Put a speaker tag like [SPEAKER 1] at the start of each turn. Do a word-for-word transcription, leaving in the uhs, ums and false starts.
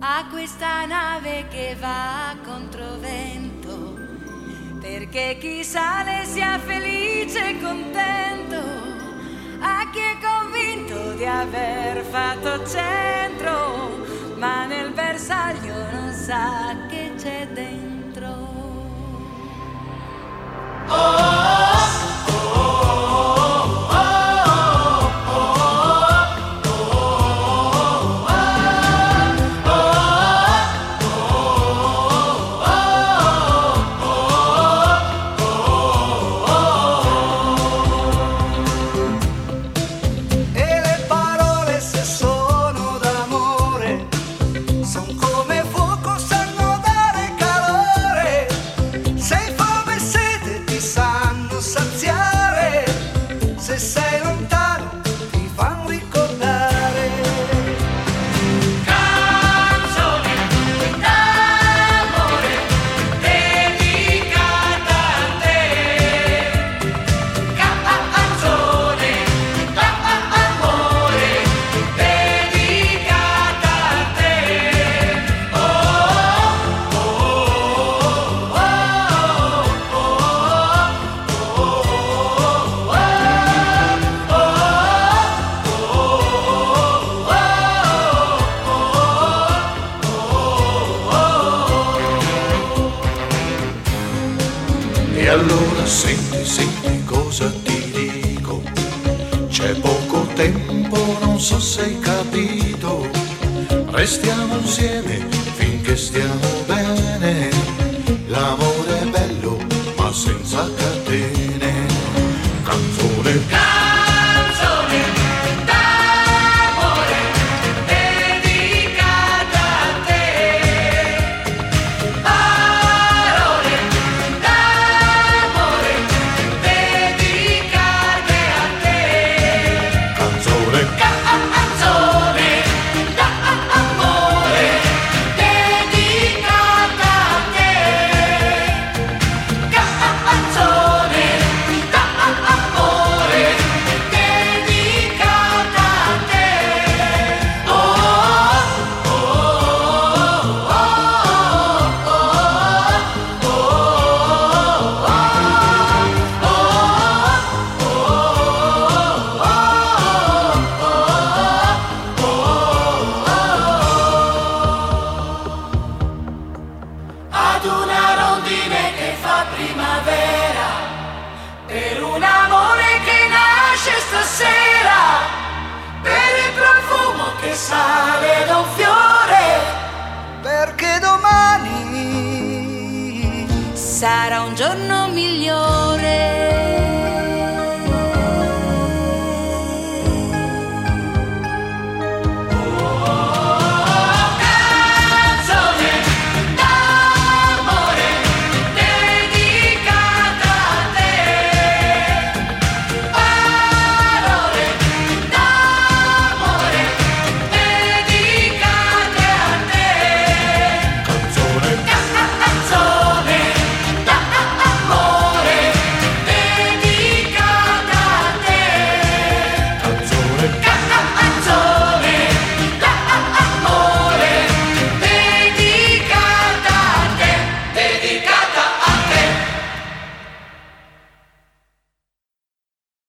[SPEAKER 1] a questa nave che va contro vento, perché chi sale sia felice e contento, a chi è convinto di aver fatto centro, ma nel bersaglio non sa che c'è dentro. Oh, oh, oh, oh, oh, oh, oh, oh. E le parole, se sono d'amore, son come fuoco, sanno dare calore. Se hai fame e sete ti sanno saziare, se sei lontano ti fanno ricordare. Canzone d'amore dedicata a te. Canzone d'amore dedicata a te. Oh, oh, oh, oh,
[SPEAKER 2] E allora senti, senti cosa ti dico, c'è poco tempo, non so se hai capito, restiamo insieme finché stiamo bene, l'amore è bello ma senza catene. Canzone,
[SPEAKER 1] canzone d'amore dedicata a te. Parole d'amore dedicate a te.
[SPEAKER 2] canzone,
[SPEAKER 1] Canzone d'amore dedicata a te. Canzone d'amore dedicata a te. Oh, oh, oh, ad una rondine che fa primavera, per un amore che nasce stasera, per il profumo che sale da un fiore, perché domani sarà un giorno migliore.